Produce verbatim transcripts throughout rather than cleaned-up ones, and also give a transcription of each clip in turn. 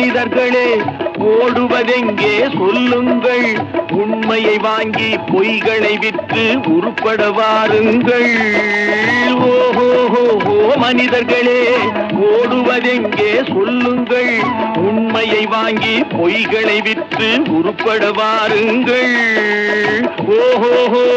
மனிதர்களே ஓடுவதெங்கே சொல்லுங்கள், உண்மையை வாங்கி பொய்களை விற்று உருப்பட வாருங்கள். ஓஹோ மனிதர்களே ஓடுவதெங்கே சொல்லுங்கள், உண்மையை வாங்கி பொய்களை விற்று உருப்பட வாருங்கள். ஓஹோ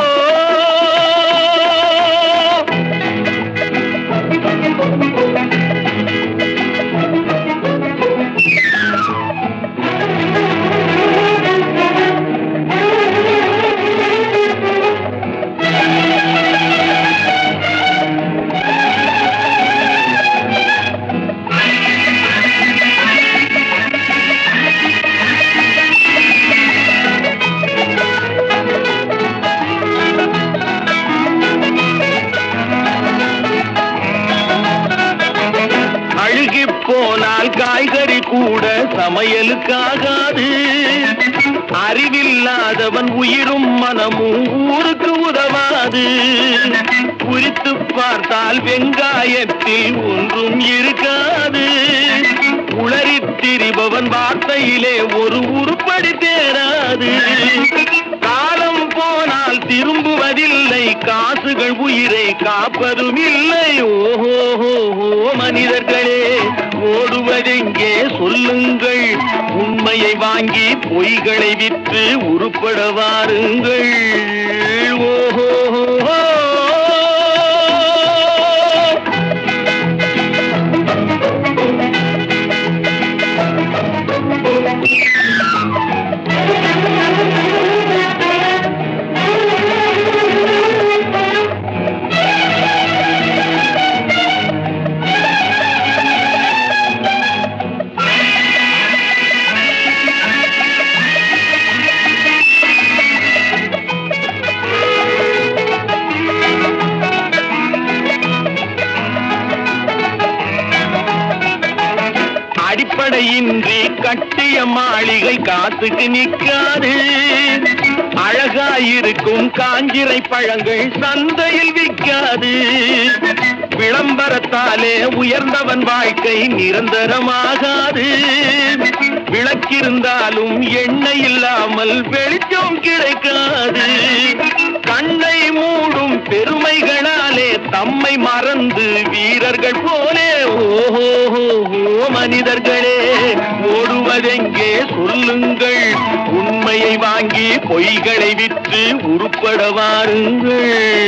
போனால் காய்கறி கூட சமையலுக்காகாது. அறிவில்லாதவன் உயிரும் மனமும் ஊருக்கு உதவாது. குறித்து பார்த்தால் வெங்காயத்தில் ஒன்றும் இருக்காது. உளறித் திரிபவன் வார்த்தையிலே ஒரு உருப்படி தேராது. காலம் போனால் திரும்புவதில்லை, காசுகள் உயிரை காப்பதும் இல்லை. ஓஹோ மனிதர்களே ஓடுவதெங்கே சொல்லுங்கள், உண்மையை வாங்கி பொய்களை விற்று உருப்பட வாருங்கள். ஓஹோ அடிப்படையின்றி கட்டிய மாளிகை காத்துக்கு நிற்காது. அழகாயிருக்கும் காஞ்சிரை பழங்கள் சந்தையில் விற்காது. விளம்பரத்தாலே உயர்ந்தவன் வாழ்க்கை நிரந்தரமாகாது. விளக்கிருந்தாலும் எண்ணெய் இல்லாமல் வெளிச்சம் கிடைக்காது. கண்ணை மூடும் பெருமைகளாலே தம்மை மறந்து வீரர்கள் போலே ஓஹோ மனிதர்களே ஓடுவதெங்கே சொல்லுங்கள், உண்மையை வாங்கி பொய்களை விற்று உருப்பட வாருங்கள்.